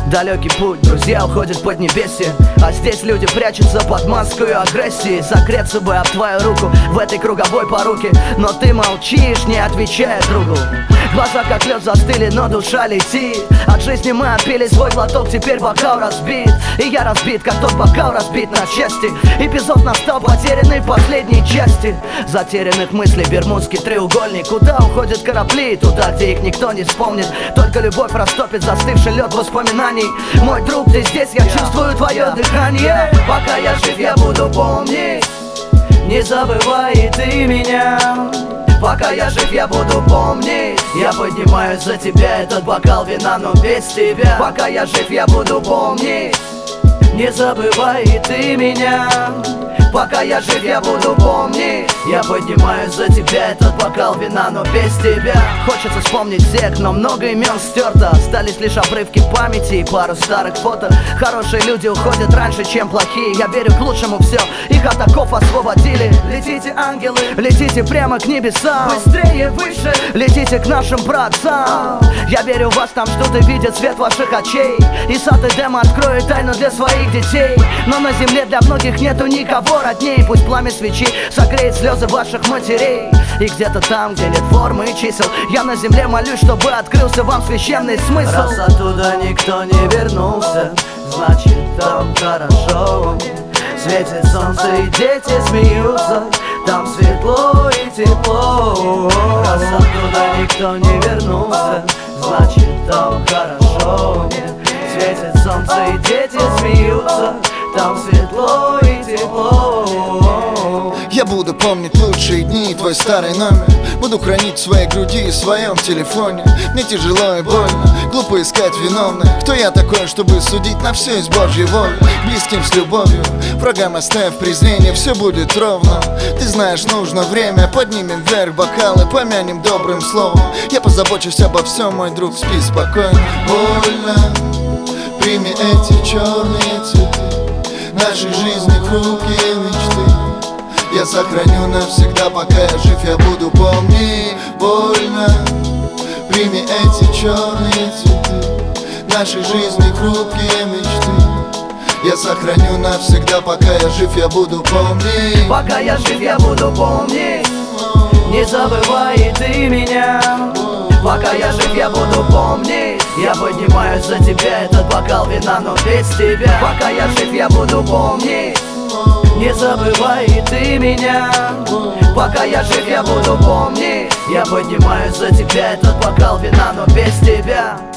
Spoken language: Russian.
Далекий путь, друзья уходят в поднебесье, а здесь люди прячутся под маской агрессии. Согреться бы об твою руку в этой круговой поруке, но ты молчишь, не отвечая другу. Глаза как лед застыли, но душа летит. От жизни мы отпили свой глоток, теперь бокал разбит. И я разбит, как тот бокал разбит на части. Эпизод настал, потерянный в последней части. Затерянных мыслей бермудский треугольник. Куда уходят корабли? Туда, где их никто не вспомнит. Только любовь растопит застывший лед воспоминаний. Мой друг, ты здесь, я чувствую твое дыхание. Пока я жив, я буду помнить. Не забывай и ты меня. Пока я жив, я буду помнить. Я поднимаюсь за тебя, этот бокал вина, но без тебя. Пока я жив, я буду помнить. Не забывай и ты меня. Пока я жив, я буду помнить. Я поднимаюсь за тебя, этот бокал вина, но без тебя. Хочется вспомнить всех, но много имен стерто. Остались лишь обрывки памяти и пару старых фото. Хорошие люди уходят раньше, чем плохие. Я верю к лучшему все, их от оков освободили. Летите, ангелы, летите прямо к небесам. Быстрее, выше, летите к нашим праотцам. Я верю в вас, там что-то видят свет ваших очей. И сад Эдема откроет тайну для своих детей. Но на земле для многих нету никого родней. Пусть пламя свечи согреет слезы ваших матерей. И где-то там, где нет формы и чисел, я на земле молюсь, чтобы открылся вам священный смысл. Раз оттуда никто не вернулся, значит там хорошо. Светит солнце и дети смеются, там светло и тепло. Раз оттуда никто не вернулся, значит там хорошо. Светит солнце и дети смеются, там светло и тепло. Я буду помнить лучшие дни, твой старый номер буду хранить в своей груди и в своем телефоне. Мне тяжело и больно, глупо искать виновных. Кто я такой, чтобы судить на все из Божьей воли? Близким с любовью, врагам оставив презрение, все будет ровно. Ты знаешь, нужно время, поднимем вверх бокалы, помянем добрым словом. Я позабочусь обо всем, мой друг, спи спокойно. Больно, прими эти черные цветы, нашей жизни хрупкие мечты. Я сохраню навсегда, пока я жив, я буду помнить. Больно, прими эти черные цветы, нашей жизни хрупкие мечты. Я сохраню навсегда, пока я жив, я буду помнить. Пока я жив, я буду помнить. Не забывай и ты меня. Пока я жив, я буду помнить. Я поднимаюсь за тебя, этот бокал вина, но без тебя. Пока я жив, я буду помнить. Не забывай и ты меня. Пока я жив, я буду помнить. Я поднимаюсь за тебя, этот бокал вина, но без тебя.